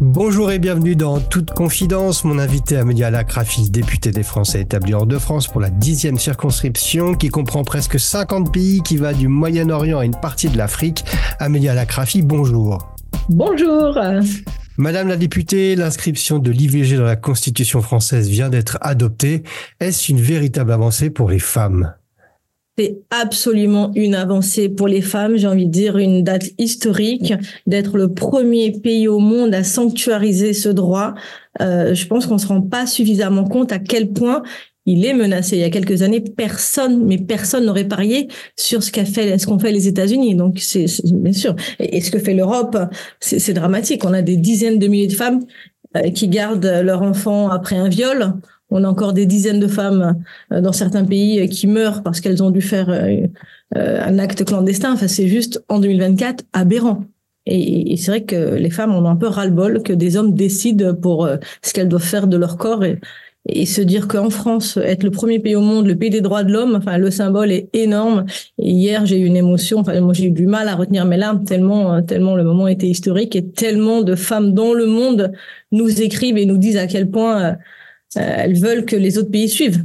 Bonjour et bienvenue dans Toute Confidence. Mon invité Amélia Lacrafi, députée des Français établis hors de France pour la 10e circonscription qui comprend presque 50 pays, qui va du Moyen-Orient à une partie de l'Afrique. Amélia Lacrafi, bonjour. Bonjour. Madame la députée, l'inscription de l'IVG dans la Constitution française vient d'être adoptée. Est-ce une véritable avancée pour les femmes ? C'est absolument une avancée pour les femmes, j'ai envie de dire une date historique, d'être le premier pays au monde à sanctuariser ce droit. Je pense qu'on ne se rend pas suffisamment compte à quel point il est menacé. Il y a quelques années, personne n'aurait parié sur ce qu'ont fait les États-Unis. Donc, c'est bien sûr. Et ce que fait l'Europe, c'est dramatique. On a des dizaines de milliers de femmes qui gardent leur enfant après un viol. On a encore des dizaines de femmes dans certains pays qui meurent parce qu'elles ont dû faire un acte clandestin. Enfin, c'est juste, en 2024, aberrant. Et c'est vrai que les femmes ont un peu ras-le-bol que des hommes décident pour ce qu'elles doivent faire de leur corps et se dire qu'en France, être le premier pays au monde, le pays des droits de l'homme, enfin, le symbole est énorme. Et hier, j'ai eu une émotion, enfin, moi, j'ai eu du mal à retenir mes larmes tellement le moment était historique et tellement de femmes dans le monde nous écrivent et nous disent à quel point elles veulent que les autres pays suivent.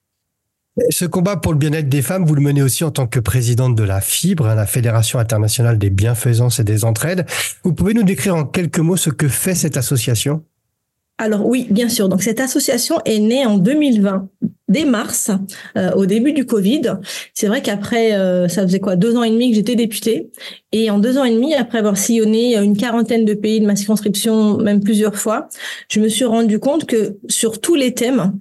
Ce combat pour le bien-être des femmes, vous le menez aussi en tant que présidente de la FIBRE, la Fédération internationale des bienfaisances et des entraides. Vous pouvez nous décrire en quelques mots ce que fait cette association ? Alors oui, bien sûr. Donc cette association est née en 2020, dès mars, au début du Covid. C'est vrai qu'après, ça faisait 2 ans et demi que j'étais députée. Et en 2 ans et demi, après avoir sillonné une quarantaine de pays de ma circonscription, même plusieurs fois, je me suis rendu compte que sur tous les thèmes,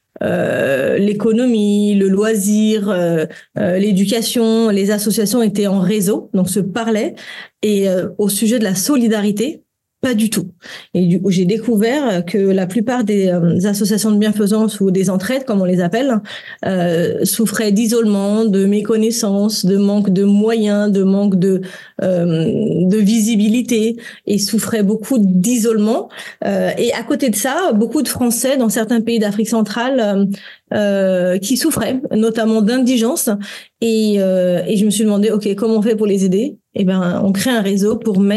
l'économie, le loisir, l'éducation, les associations étaient en réseau, donc se parlaient. Et au sujet de la solidarité, pas du tout. Et du coup, j'ai découvert que la plupart des associations de bienfaisance ou des entraides, comme on les appelle, souffraient d'isolement, de méconnaissance, de manque de moyens, de manque de visibilité et souffraient beaucoup d'isolement. Et à côté de ça, beaucoup de Français dans certains pays d'Afrique centrale qui souffraient, notamment d'indigence. Et je me suis demandé, OK, comment on fait pour les aider ? Eh ben, on crée un réseau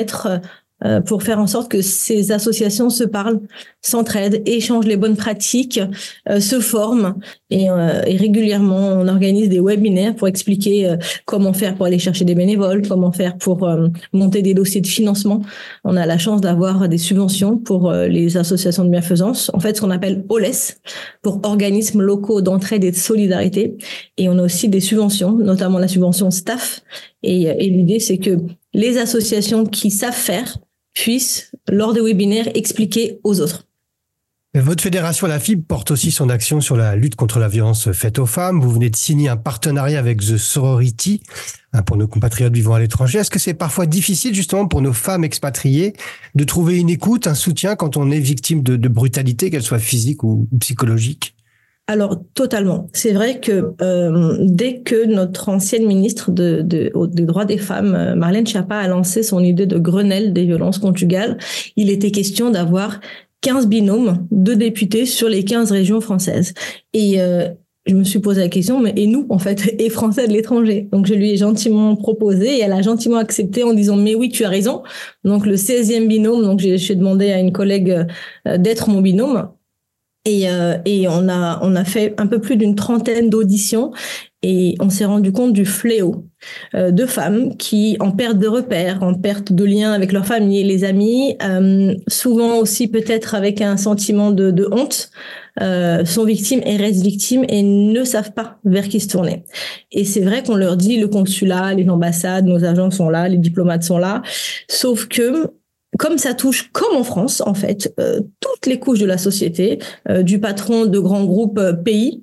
pour faire en sorte que ces associations se parlent, s'entraident, échangent les bonnes pratiques, se forment et régulièrement on organise des webinaires pour expliquer comment faire pour aller chercher des bénévoles, comment faire pour monter des dossiers de financement. On a la chance d'avoir des subventions pour les associations de bienfaisance, en fait ce qu'on appelle OLES, pour organismes locaux d'entraide et de solidarité. Et on a aussi des subventions, notamment la subvention staff. Et l'idée c'est que les associations qui savent faire puissent, lors des webinaires, expliquer aux autres. Votre fédération, la FIBRE, porte aussi son action sur la lutte contre la violence faite aux femmes. Vous venez de signer un partenariat avec The Sorority pour nos compatriotes vivant à l'étranger. Est-ce que c'est parfois difficile justement pour nos femmes expatriées de trouver une écoute, un soutien quand on est victime de brutalité, qu'elle soit physique ou psychologique ? Alors, totalement. C'est vrai que dès que notre ancienne ministre des droits des femmes, Marlène Schiappa, a lancé son idée de Grenelle des violences conjugales, il était question d'avoir 15 binômes de députés sur les 15 régions françaises. Et je me suis posé la question, mais et nous, en fait, et Français de l'étranger. Donc, je lui ai gentiment proposé et elle a gentiment accepté en disant, mais oui, tu as raison. Donc, le 16e binôme, donc j'ai demandé à une collègue d'être mon binôme. Et on a fait un peu plus d'une trentaine d'auditions et on s'est rendu compte du fléau de femmes qui, en perte de repères, en perte de lien avec leur famille et les amis, souvent aussi peut-être avec un sentiment de honte, sont victimes et restent victimes et ne savent pas vers qui se tourner. Et c'est vrai qu'on leur dit le consulat, les ambassades, nos agents sont là, les diplomates sont là, sauf que comme ça touche, comme en France, en fait, toutes les couches de la société, du patron de grands groupes pays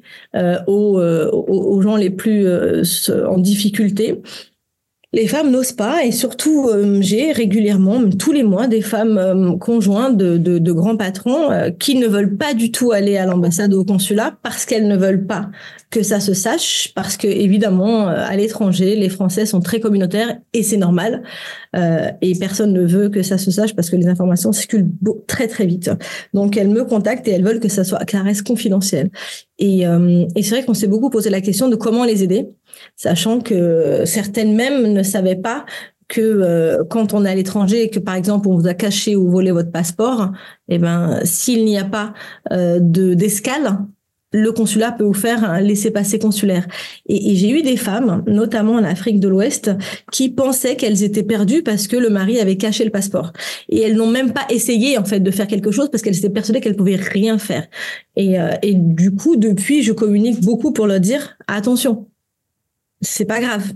aux gens les plus en difficulté, les femmes n'osent pas et surtout j'ai régulièrement, tous les mois, des femmes conjointes de grands patrons qui ne veulent pas du tout aller à l'ambassade ou au consulat parce qu'elles ne veulent pas que ça se sache, parce que évidemment à l'étranger les Français sont très communautaires et c'est normal et personne ne veut que ça se sache parce que les informations circulent très très vite. Donc elles me contactent et elles veulent que ça reste confidentiel. Et c'est vrai qu'on s'est beaucoup posé la question de comment les aider, sachant que certaines même ne savaient pas que quand on est à l'étranger et que par exemple on vous a caché ou volé votre passeport, eh ben s'il n'y a pas d'escale, le consulat peut vous faire un laissez-passer consulaire. Et j'ai eu des femmes, notamment en Afrique de l'Ouest, qui pensaient qu'elles étaient perdues parce que le mari avait caché le passeport. Et elles n'ont même pas essayé, en fait, de faire quelque chose parce qu'elles étaient persuadées qu'elles pouvaient rien faire. Et du coup, depuis, je communique beaucoup pour leur dire, attention, c'est pas grave.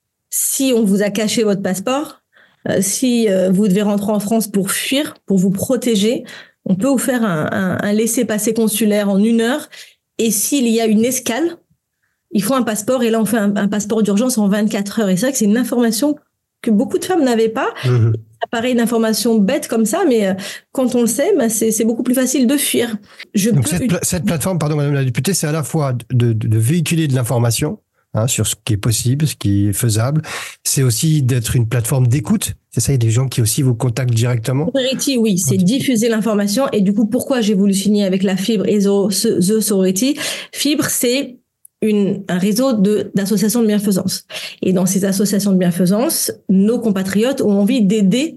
Si on vous a caché votre passeport, si vous devez rentrer en France pour fuir, pour vous protéger, on peut vous faire un laissez-passer consulaire en 1 heure. Et s'il y a une escale, il faut un passeport. Et là, on fait un passeport d'urgence en 24 heures. Et c'est vrai que c'est une information que beaucoup de femmes n'avaient pas. Ça paraît une information bête comme ça, mais quand on le sait, c'est beaucoup plus facile de fuir. Donc cette plateforme, pardon Madame la députée, c'est à la fois de véhiculer de l'information sur ce qui est possible, ce qui est faisable. C'est aussi d'être une plateforme d'écoute. C'est ça, il y a des gens qui aussi vous contactent directement. Sorority, oui, c'est diffuser l'information. Et du coup, pourquoi j'ai voulu signer avec la Fibre et The Sorority? Fibre, c'est un réseau d'associations de bienfaisance. Et dans ces associations de bienfaisance, nos compatriotes ont envie d'aider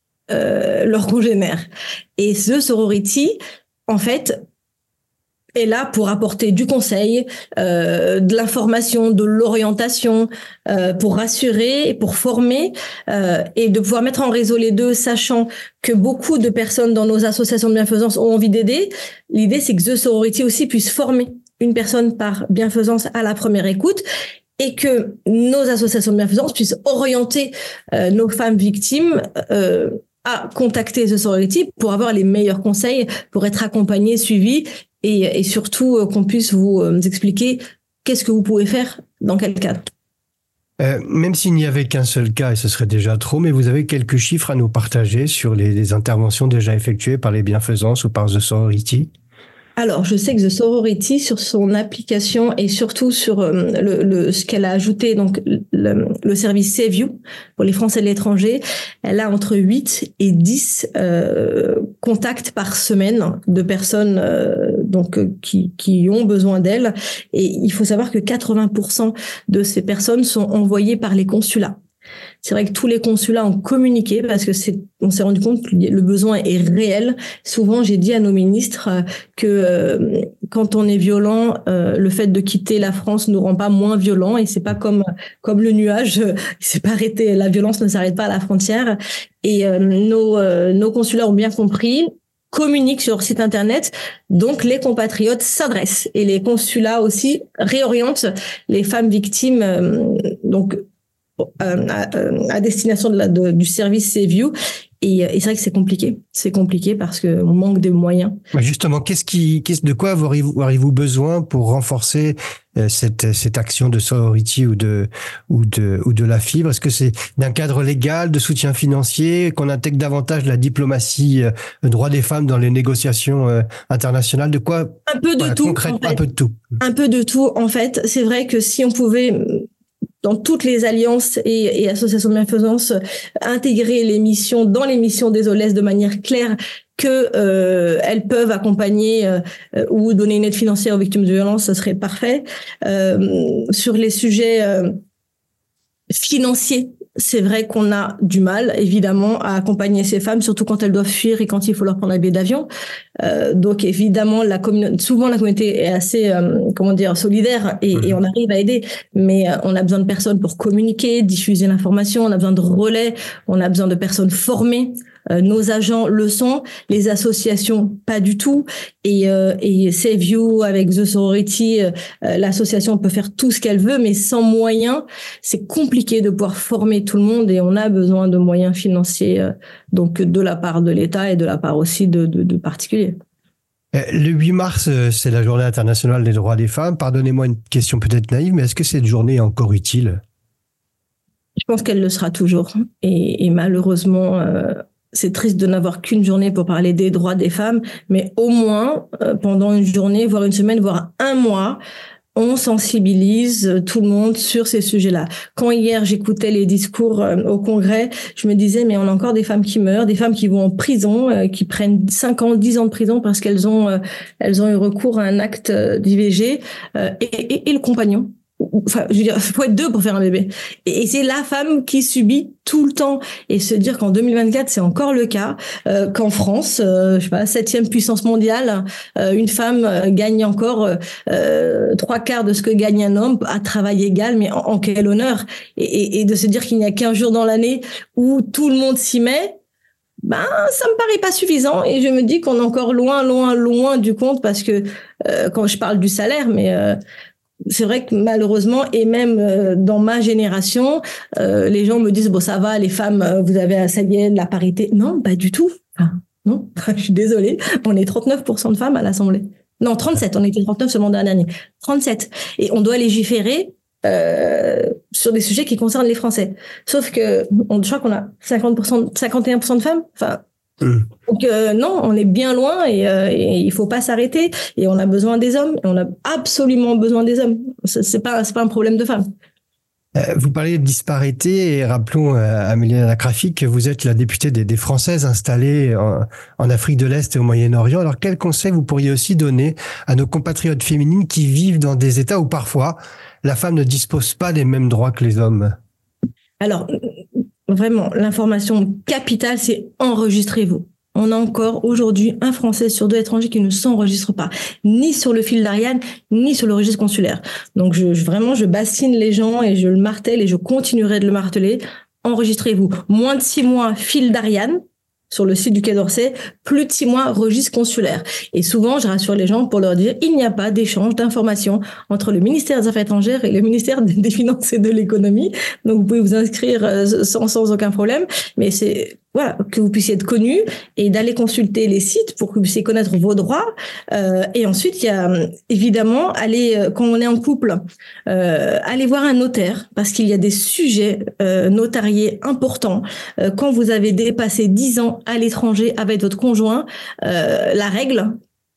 leurs congénères. Et The Sorority, en fait, est là pour apporter du conseil, de l'information, de l'orientation, pour rassurer et pour former, et de pouvoir mettre en réseau les deux, sachant que beaucoup de personnes dans nos associations de bienfaisance ont envie d'aider. L'idée, c'est que The Sorority aussi puisse former une personne par bienfaisance à la première écoute, et que nos associations de bienfaisance puissent orienter nos femmes victimes à contacter The Sorority pour avoir les meilleurs conseils, pour être accompagnées, suivies, et surtout qu'on puisse vous expliquer qu'est-ce que vous pouvez faire, dans quel cadre. Même s'il n'y avait qu'un seul cas, et ce serait déjà trop, mais vous avez quelques chiffres à nous partager sur les interventions déjà effectuées par les bienfaisances ou par The Sorority? Alors, je sais que The Sorority, sur son application et surtout sur ce qu'elle a ajouté, donc le service Save You pour les Français de l'étranger, elle a entre 8 et 10 contacts par semaine de personnes qui ont besoin d'elle. Et il faut savoir que 80% de ces personnes sont envoyées par les consulats. C'est vrai que tous les consulats ont communiqué parce que on s'est rendu compte que le besoin est réel. Souvent, j'ai dit à nos ministres que quand on est violent, le fait de quitter la France nous rend pas moins violents, et c'est pas comme le nuage, c'est pas arrêté. La violence ne s'arrête pas à la frontière. Et nos consulats ont bien compris, communiquent sur leur site internet, donc les compatriotes s'adressent et les consulats aussi réorientent les femmes victimes, à destination du service Save You. Et c'est vrai que c'est compliqué. C'est compliqué parce qu'on manque de moyens. Justement, de quoi auriez-vous besoin pour renforcer cette action de Sorority ou de la Fibre? Est-ce que c'est d'un cadre légal, de soutien financier, qu'on intègre davantage la diplomatie, droit des femmes dans les négociations internationales? De quoi? Un peu de tout. Concrètement, en fait. Un peu de tout. Un peu de tout. En fait, c'est vrai que si on pouvait, dans toutes les alliances et associations de bienfaisance, intégrer les missions dans les missions des OLES de manière claire, que elles peuvent accompagner ou donner une aide financière aux victimes de violences, ce serait parfait. Sur les sujets financiers, c'est vrai qu'on a du mal, évidemment, à accompagner ces femmes, surtout quand elles doivent fuir et quand il faut leur prendre un billet d'avion. Donc, évidemment, souvent, la communauté est assez, solidaire et on arrive à aider. Mais on a besoin de personnes pour communiquer, diffuser l'information. On a besoin de relais. On a besoin de personnes formées. Nos agents le sont, les associations pas du tout, et Save You avec The Sorority, l'association peut faire tout ce qu'elle veut, mais sans moyens, c'est compliqué de pouvoir former tout le monde, et on a besoin de moyens financiers, donc de la part de l'État et de la part aussi de particuliers. Le 8 mars, c'est la journée internationale des droits des femmes. Pardonnez-moi une question peut-être naïve, mais est-ce que cette journée est encore utile? Je pense qu'elle le sera toujours, et malheureusement, c'est triste de n'avoir qu'une journée pour parler des droits des femmes, mais au moins, pendant une journée, voire une semaine, voire un mois, on sensibilise tout le monde sur ces sujets-là. Quand hier, j'écoutais les discours au Congrès, je me disais, mais on a encore des femmes qui meurent, des femmes qui vont en prison, qui prennent 5 ans, 10 ans de prison parce qu'elles ont eu recours à un acte d'IVG, et le compagnon enfin, je veux dire, faut être 2 pour faire un bébé. Et c'est la femme qui subit tout le temps. Et se dire qu'en 2024, c'est encore le cas, qu'en France, je sais pas, 7e puissance mondiale, une femme gagne encore 3/4 de ce que gagne un homme à travail égal, mais en quel honneur. Et de se dire qu'il n'y a qu'un jour dans l'année où tout le monde s'y met, ben, ça me paraît pas suffisant. Et je me dis qu'on est encore loin du compte, parce que quand je parle du salaire, mais c'est vrai que malheureusement, et même dans ma génération, les gens me disent, bon, ça va, les femmes, vous avez, ça y est, la parité. Non, pas du tout. Enfin, non, je suis désolée. On est 39% de femmes à l'Assemblée. Non, 37. On était 39 seulement dernière année. 37. Et on doit légiférer sur des sujets qui concernent les Français. Sauf que, je crois qu'on a 51% de femmes. Enfin, donc non, on est bien loin, et il faut pas s'arrêter. Et on a besoin des hommes. Et on a absolument besoin des hommes. C'est pas un problème de femmes. Vous parlez de disparité, et rappelons à Amélie Lacrafi que vous êtes la députée des Françaises installées en Afrique de l'Est et au Moyen-Orient. Alors, quels conseils vous pourriez aussi donner à nos compatriotes féminines qui vivent dans des États où parfois la femme ne dispose pas des mêmes droits que les hommes? Alors, vraiment, l'information capitale, c'est enregistrez-vous. On a encore aujourd'hui un Français sur 2 étrangers qui ne s'enregistre pas, ni sur le fil d'Ariane, ni sur le registre consulaire. Donc je bassine les gens, et je le martèle, et je continuerai de le marteler. Enregistrez-vous. Moins de 6 mois, fil d'Ariane, sur le site du Quai d'Orsay, plus de 6 mois, registre consulaire. Et souvent, je rassure les gens pour leur dire, il n'y a pas d'échange d'informations entre le ministère des Affaires étrangères et le ministère des Finances et de l'Économie. Donc, vous pouvez vous inscrire sans aucun problème. Mais c'est, voilà, que vous puissiez être connu, et d'aller consulter les sites pour que vous puissiez connaître vos droits. Et ensuite, il y a évidemment, quand on est en couple, aller voir un notaire, parce qu'il y a des sujets notariés importants. Quand vous avez dépassé 10 ans à l'étranger avec votre conjoint, la règle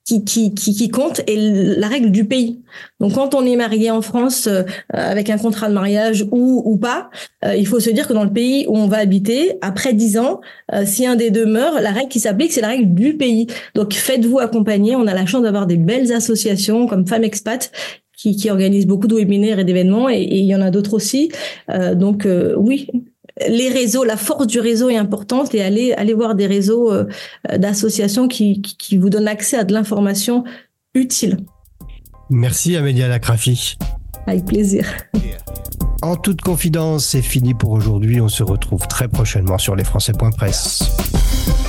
qui compte est la règle du pays. Donc, quand on est marié en France avec un contrat de mariage ou pas, il faut se dire que dans le pays où on va habiter, après 10 ans, si un des deux meurt, la règle qui s'applique, c'est la règle du pays. Donc, faites-vous accompagner. On a la chance d'avoir des belles associations comme Femmes Expat qui organisent beaucoup de webinaires et d'événements, et il y en a d'autres aussi. Donc, oui. Les réseaux, la force du réseau est importante, et aller voir des réseaux d'associations qui vous donnent accès à de l'information utile. Merci Amélie Lacrafi. Avec plaisir. En toute confidence, c'est fini pour aujourd'hui. On se retrouve très prochainement sur lesfrançais.press.